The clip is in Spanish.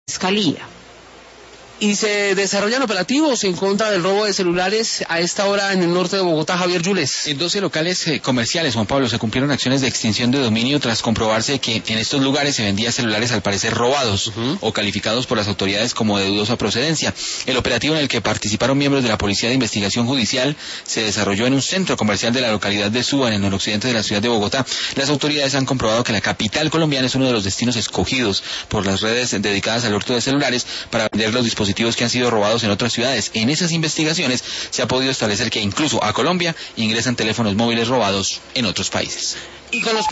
Fiscalía. Y se desarrollan operativos en contra del robo de celulares a esta hora en el norte de Bogotá, Javier Yules. En 12 locales comerciales, Juan Pablo, se cumplieron acciones de extinción de dominio tras comprobarse que en estos lugares se vendían celulares al parecer robados o calificados por las autoridades como de dudosa procedencia. El operativo en el que participaron miembros de la Policía de Investigación Judicial se desarrolló en un centro comercial de la localidad de Suba, en el noroccidente de la ciudad de Bogotá. Las autoridades han comprobado que la capital colombiana es uno de los destinos escogidos por las redes dedicadas al hurto de celulares para vender los dispositivos que han sido robados en otras ciudades. En esas investigaciones se ha podido establecer que incluso a Colombia ingresan teléfonos móviles robados en otros países. Y con los